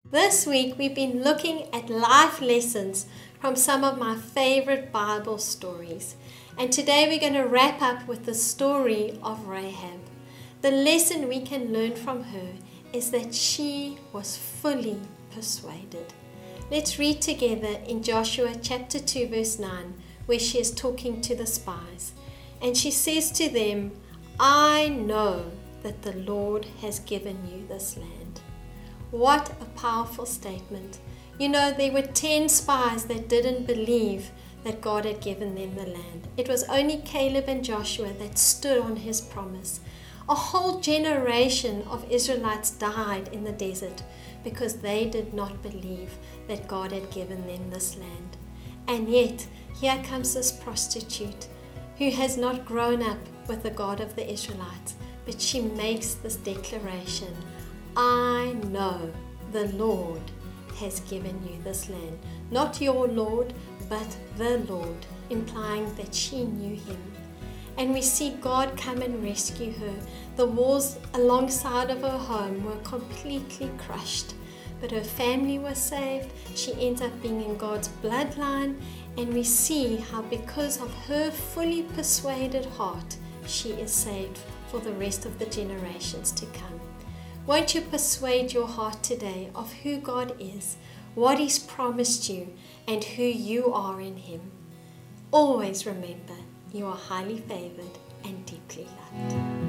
This week we've been looking at life lessons from some of my favorite Bible stories. And today we're going to wrap up with the story of Rahab. The lesson we can learn from her is that she was fully persuaded. Let's read together in Joshua chapter 2 verse 9, where she is talking to the spies. And she says to them, "I know that the Lord has given you this land." What a powerful statement. You know, there were 10 spies that didn't believe that God had given them the land. It was only Caleb and Joshua that stood on his promise. A whole generation of Israelites died in the desert because they did not believe that God had given them this land. And yet, here comes this prostitute who has not grown up with the God of the Israelites, but she makes this declaration, "I know the Lord has given you this land." Not your Lord, but the Lord, implying that she knew him. And we see God come and rescue her. The walls alongside of her home were completely crushed, but her family was saved. She ends up being in God's bloodline, and we see how because of her fully persuaded heart, she is saved for the rest of the generations to come. Won't you persuade your heart today of who God is, what He's promised you, and who you are in Him? Always remember, you are highly favored and deeply loved.